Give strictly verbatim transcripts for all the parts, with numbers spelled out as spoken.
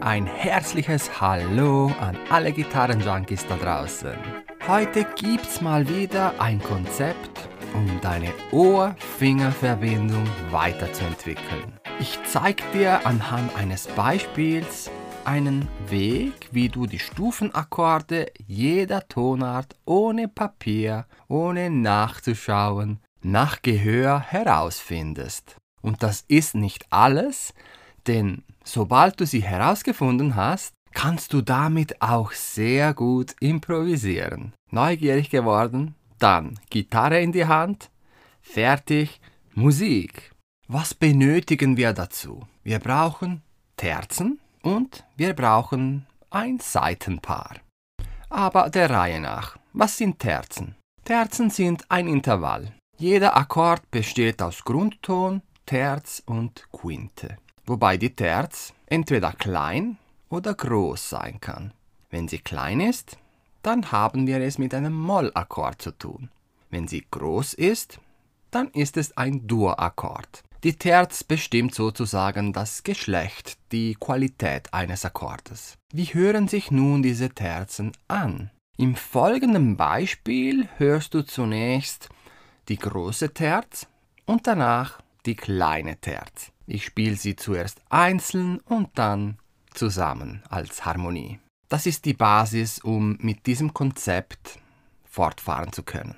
Ein herzliches Hallo an alle Gitarrenjunkies da draußen. Heute gibt's mal wieder ein Konzept, um deine Ohr-Finger-Verbindung weiterzuentwickeln. Ich zeige dir anhand eines Beispiels einen Weg, wie du die Stufenakkorde jeder Tonart ohne Papier, ohne nachzuschauen, nach Gehör herausfindest. Und das ist nicht alles, denn sobald du sie herausgefunden hast, kannst du damit auch sehr gut improvisieren. Neugierig geworden? Dann Gitarre in die Hand, fertig, Musik. Was benötigen wir dazu? Wir brauchen Terzen und wir brauchen ein Saitenpaar. Aber der Reihe nach. Was sind Terzen? Terzen sind ein Intervall. Jeder Akkord besteht aus Grundton, Terz und Quinte. Wobei die Terz entweder klein oder groß sein kann. Wenn sie klein ist, dann haben wir es mit einem Mollakkord zu tun. Wenn sie groß ist, dann ist es ein Dur-Akkord. Die Terz bestimmt sozusagen das Geschlecht, die Qualität eines Akkordes. Wie hören sich nun diese Terzen an? Im folgenden Beispiel hörst du zunächst die große Terz und danach die kleine Terz. Ich spiele sie zuerst einzeln und dann zusammen als Harmonie. Das ist die Basis, um mit diesem Konzept fortfahren zu können.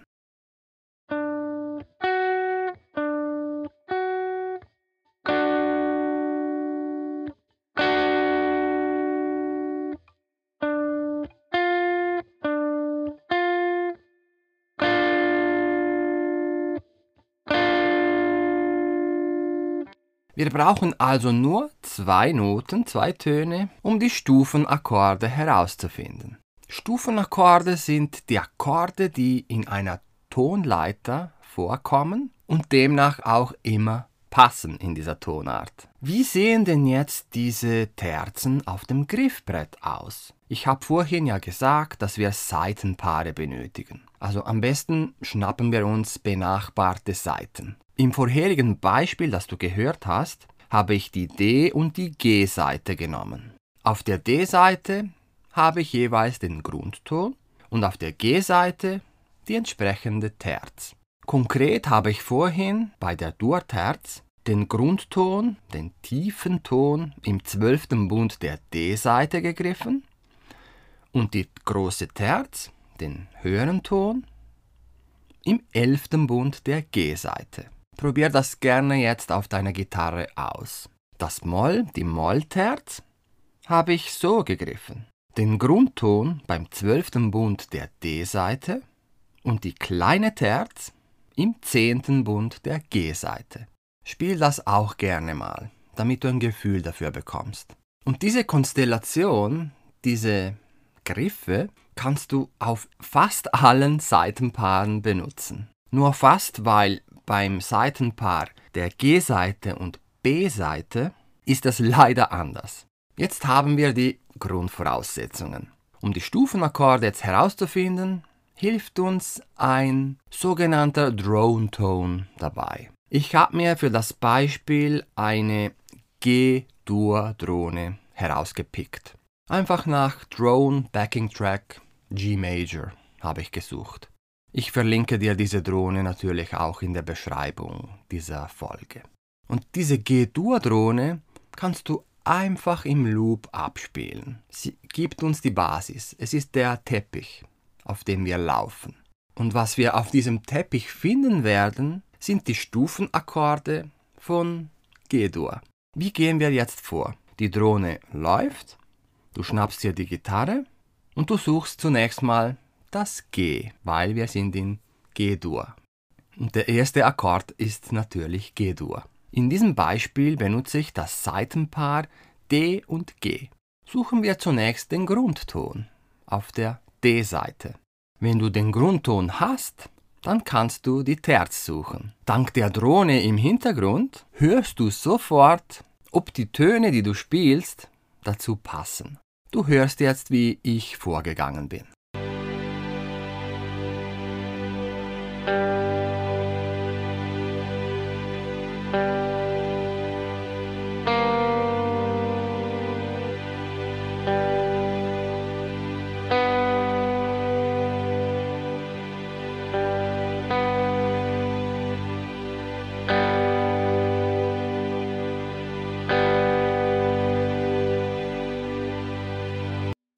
Wir brauchen also nur zwei Noten, zwei Töne, um die Stufenakkorde herauszufinden. Stufenakkorde sind die Akkorde, die in einer Tonleiter vorkommen und demnach auch immer passen in dieser Tonart. Wie sehen denn jetzt diese Terzen auf dem Griffbrett aus? Ich habe vorhin ja gesagt, dass wir Saitenpaare benötigen. Also am besten schnappen wir uns benachbarte Saiten. Im vorherigen Beispiel, das du gehört hast, habe ich die D- und die G-Seite genommen. Auf der D-Seite habe ich jeweils den Grundton und auf der G-Seite die entsprechende Terz. Konkret habe ich vorhin bei der Dur-Terz den Grundton, den tiefen Ton im zwölften Bund der D-Seite gegriffen und die große Terz, den höheren Ton, im elften Bund der G-Seite. Probier das gerne jetzt auf deiner Gitarre aus. Das Moll, die Mollterz, habe ich so gegriffen. Den Grundton beim zwölften Bund der D-Seite und die kleine Terz im zehnten Bund der G-Seite. Spiel das auch gerne mal, damit du ein Gefühl dafür bekommst. Und diese Konstellation, diese Griffe, kannst du auf fast allen Saitenpaaren benutzen. Nur fast, weil beim Saitenpaar der G-Seite und B-Seite ist es leider anders. Jetzt haben wir die Grundvoraussetzungen. Um die Stufenakkorde jetzt herauszufinden, hilft uns ein sogenannter Drone-Tone dabei. Ich habe mir für das Beispiel eine G-Dur-Drohne herausgepickt. Einfach nach Drone Backing Track G Major habe ich gesucht. Ich verlinke dir diese Drohne natürlich auch in der Beschreibung dieser Folge. Und diese G-Dur-Drohne kannst du einfach im Loop abspielen. Sie gibt uns die Basis. Es ist der Teppich, auf dem wir laufen. Und was wir auf diesem Teppich finden werden, sind die Stufenakkorde von G-Dur. Wie gehen wir jetzt vor? Die Drohne läuft, du schnappst dir die Gitarre und du suchst zunächst mal das G, weil wir sind in G-Dur. Und der erste Akkord ist natürlich G-Dur. In diesem Beispiel benutze ich das Saitenpaar D und G. Suchen wir zunächst den Grundton auf der D-Seite. Wenn du den Grundton hast, dann kannst du die Terz suchen. Dank der Drohne im Hintergrund hörst du sofort, ob die Töne, die du spielst, dazu passen. Du hörst jetzt, wie ich vorgegangen bin.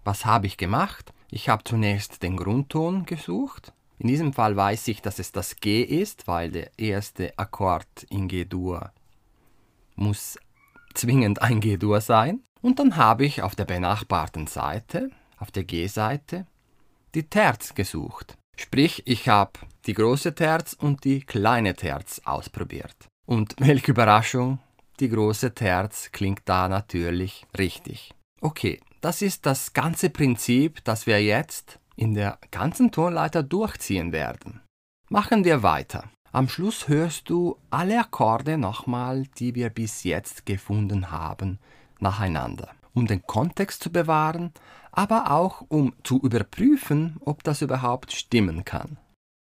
Was habe ich gemacht? Ich habe zunächst den Grundton gesucht. In diesem Fall weiß ich, dass es das G ist, weil der erste Akkord in G-Dur muss zwingend ein G-Dur sein. Und dann habe ich auf der benachbarten Seite, auf der G-Seite, die Terz gesucht. Sprich, ich habe die große Terz und die kleine Terz ausprobiert. Und welche Überraschung, die große Terz klingt da natürlich richtig. Okay, das ist das ganze Prinzip, das wir jetzt in der ganzen Tonleiter durchziehen werden. Machen wir weiter. Am Schluss hörst du alle Akkorde nochmal, die wir bis jetzt gefunden haben, nacheinander, um den Kontext zu bewahren, aber auch um zu überprüfen, ob das überhaupt stimmen kann.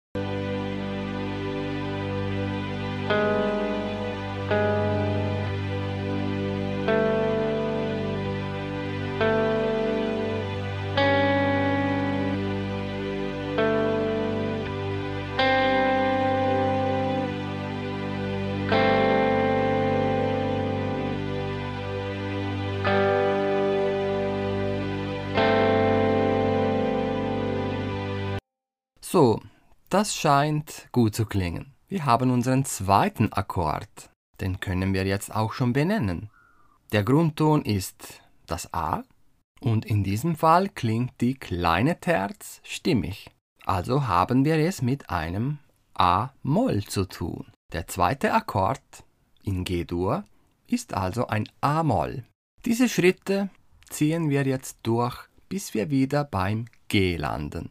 So, das scheint gut zu klingen. Wir haben unseren zweiten Akkord. Den können wir jetzt auch schon benennen. Der Grundton ist das A und in diesem Fall klingt die kleine Terz stimmig. Also haben wir es mit einem A-Moll zu tun. Der zweite Akkord in G-Dur ist also ein A-Moll. Diese Schritte ziehen wir jetzt durch, bis wir wieder beim G landen.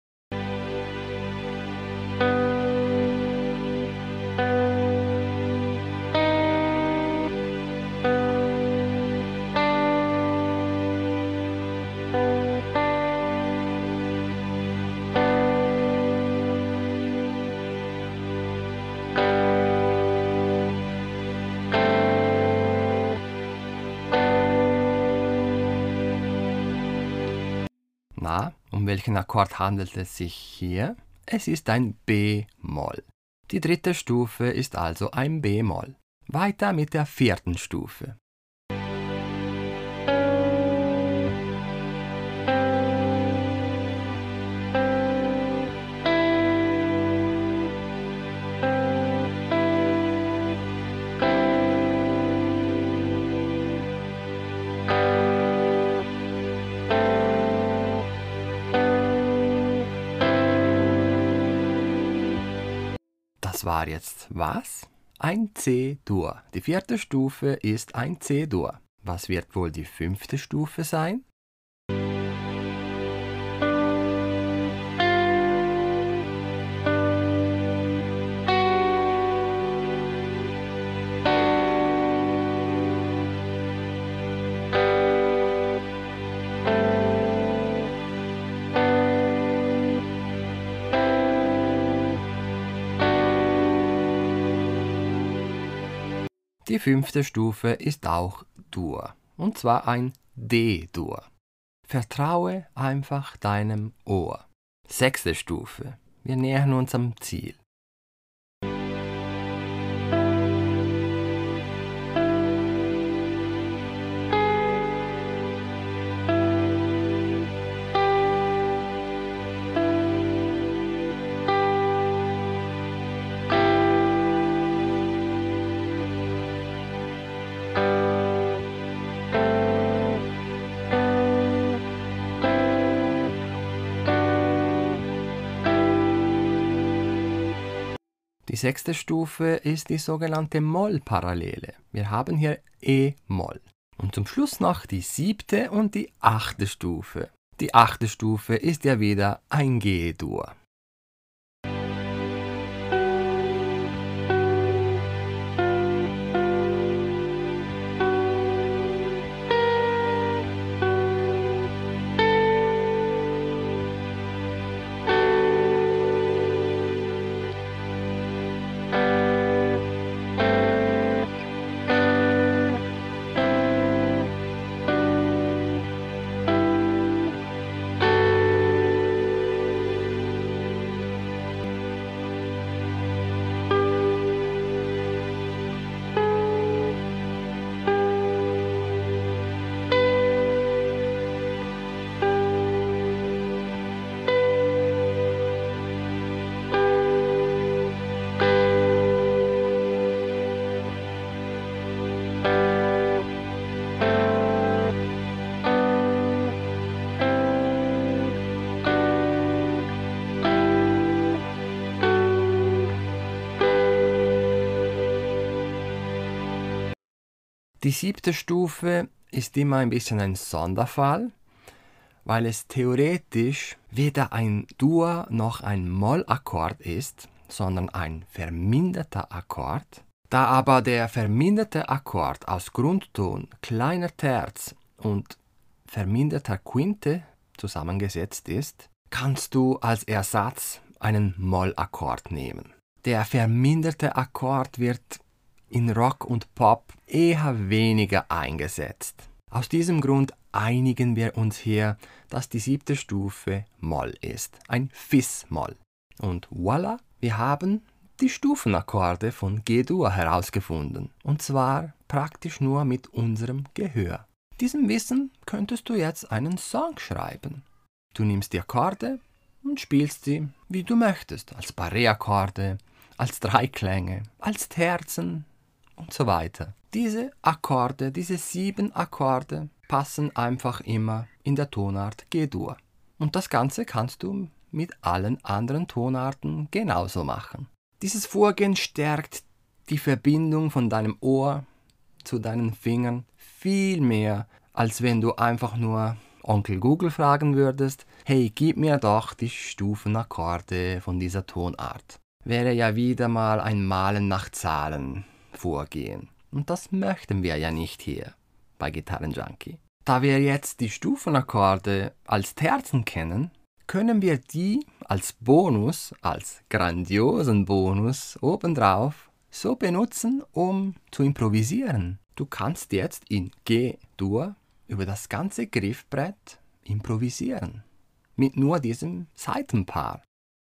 Na, um welchen Akkord handelt es sich hier? Es ist ein B-Moll. Die dritte Stufe ist also ein B-Moll. Weiter mit der vierten Stufe. Das war jetzt was? Ein C-Dur. Die vierte Stufe ist ein C-Dur. Was wird wohl die fünfte Stufe sein? Die fünfte Stufe ist auch Dur, und zwar ein D-Dur. Vertraue einfach deinem Ohr. Sechste Stufe. Wir nähern uns am Ziel. Die sechste Stufe ist die sogenannte Moll-Parallele. Wir haben hier E-Moll. Und zum Schluss noch die siebte und die achte Stufe. Die achte Stufe ist ja wieder ein G-Dur. Die siebte Stufe ist immer ein bisschen ein Sonderfall, weil es theoretisch weder ein Dur- noch ein Mollakkord ist, sondern ein verminderter Akkord. Da aber der verminderte Akkord aus Grundton, kleiner Terz und verminderter Quinte zusammengesetzt ist, kannst du als Ersatz einen Mollakkord nehmen. Der verminderte Akkord wird in Rock und Pop eher weniger eingesetzt. Aus diesem Grund einigen wir uns hier, dass die siebte Stufe Moll ist, ein Fis-Moll. Und voilà, wir haben die Stufenakkorde von G-Dur herausgefunden, und zwar praktisch nur mit unserem Gehör. Diesem Wissen könntest du jetzt einen Song schreiben. Du nimmst die Akkorde und spielst sie, wie du möchtest, als Barré-Akkorde, als Dreiklänge, als Terzen und so weiter. Diese Akkorde, diese sieben Akkorde passen einfach immer in der Tonart G-Dur. Und das Ganze kannst du mit allen anderen Tonarten genauso machen. Dieses Vorgehen stärkt die Verbindung von deinem Ohr zu deinen Fingern viel mehr, als wenn du einfach nur Onkel Google fragen würdest, hey, gib mir doch die Stufenakkorde von dieser Tonart. Wäre ja wieder mal ein Malen nach Zahlen vorgehen. Und das möchten wir ja nicht hier bei Gitarrenjunkie. Da wir jetzt die Stufenakkorde als Terzen kennen, können wir die als Bonus, als grandiosen Bonus obendrauf so benutzen, um zu improvisieren. Du kannst jetzt in G-Dur über das ganze Griffbrett improvisieren. Mit nur diesem Saitenpaar.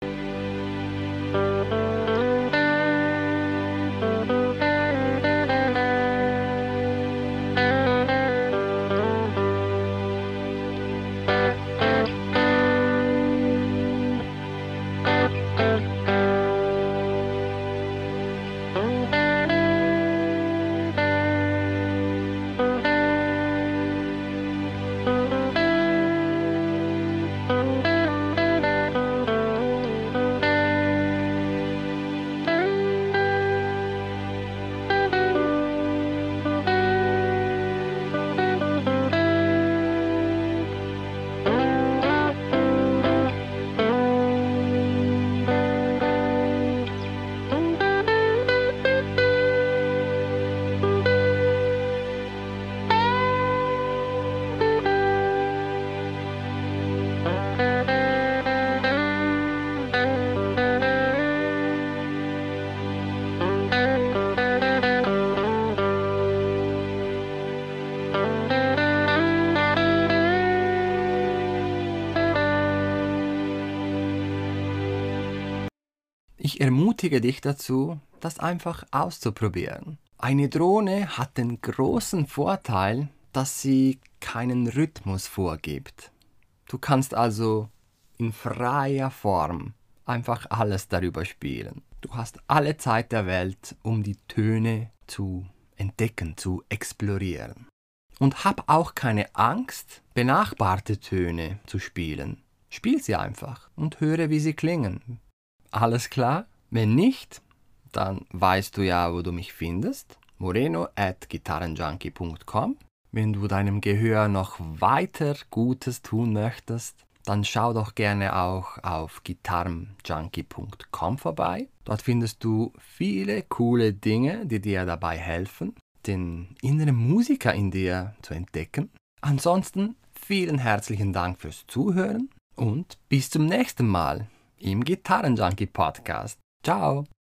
Ich ermutige dich dazu, das einfach auszuprobieren. Eine Drohne hat den großen Vorteil, dass sie keinen Rhythmus vorgibt. Du kannst also in freier Form einfach alles darüber spielen. Du hast alle Zeit der Welt, um die Töne zu entdecken, zu explorieren. Und hab auch keine Angst, benachbarte Töne zu spielen. Spiel sie einfach und höre, wie sie klingen. Alles klar? Wenn nicht, dann weißt du ja, wo du mich findest. moreno at gitarrenjunkie punkt com. Wenn du deinem Gehör noch weiter Gutes tun möchtest, dann schau doch gerne auch auf gitarrenjunkie punkt com vorbei. Dort findest du viele coole Dinge, die dir dabei helfen, den inneren Musiker in dir zu entdecken. Ansonsten vielen herzlichen Dank fürs Zuhören und bis zum nächsten Mal im Gitarrenjunkie Podcast. Ciao!